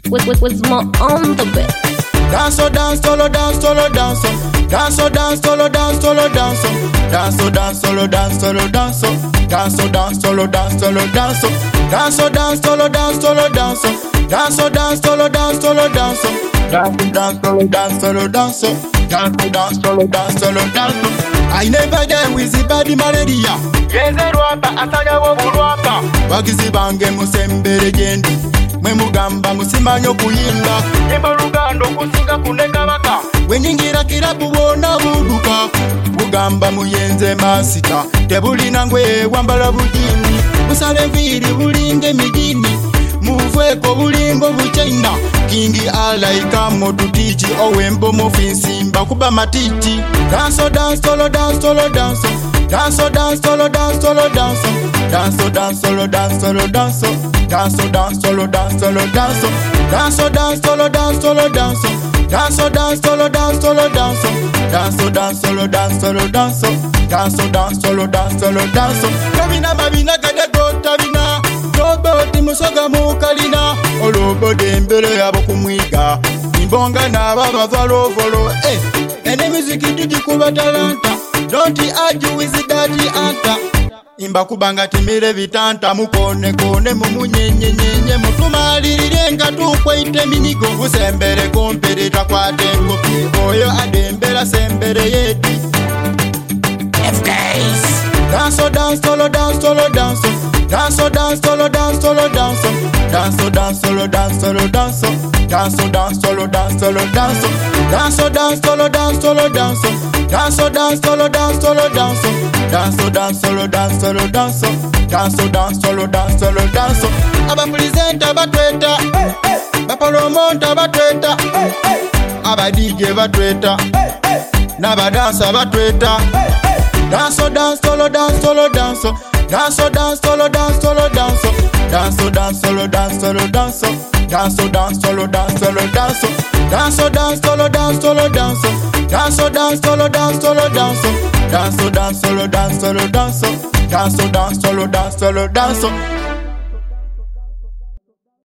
with more on the bed. Dance, solo, dance, solo, dance. Dance, solo, dance, solo, dance. Dance, solo, dance, solo, dance. Dance, solo, dance, solo, dance. Dance, solo, dance, solo, dance. Dance, solo, dance, solo, dance. Dance, solo, dance, solo, dance. Dance, solo, dance, solo, dance. I never done with the body malaria. Yeze rwapa asanya wo rwapa. Wagizi bange musembere gendi. Mwe mugamba musimanyo kuyimba. Yemba rugando kusinga kunenga baka. Wenyingira kirabu wona buduka. Bugamba muyenze masita. Tebulina ngwe wambala bujini. Musale viri bulinge mijini. Muveko bulimbo buchaina. Kingi alaika motutichi. Owembo mufinsimba kuba matiti. Dance, solo, dance, solo, dance. Dance, solo, dance, solo, dance. Dance, solo, dance, solo, dance. Dance, solo, dance, solo, dance. Dance, solo, dance, solo, dance. Dance, solo, dance, solo, dance. Dance, solo, dance, solo, dance. Dance, solo, dance, solo, dance. Kamina mabina kade gotabina. Roboti musoga mukalina. Olobo dembele yabo kumwiga. Imbonga na baba valovolo. Ene music didi kuba talanta. Don't argue with daddy anta. Imba kubanga timire vitanta. Mukone kone mumunyenyenyenye. Mutumalirire nga tukwaite minigo. Usembere kumperita kwa tengo. Oyo adembera sembere yeti. FKs. Dance, solo, dance, solo, dance. Dance, solo, dance, solo, dance. Dance, solo, dance, solo, dance. Dance, solo, dance, solo, dance. Dance, solo, dance, solo, dance. Dance, solo, dance, solo, dance. Dance, solo, dance, solo, dance. Dance, solo, dance, solo, dance. Aba present, aba tweta. Bapa romonta, aba tweta. Aba DJ, aba tweta. Naba dance, aba tweta. Dance, solo, dance, solo, dance. Dance, solo, dance, solo, dance. Dance, solo, dance, solo, dance. Dance, solo, dance, solo, dance. Dance, solo, dance, solo, dance. Dance, solo, dance, solo, dance. Dance, solo, dance, solo, dance. Dance, solo, dance, solo, dance.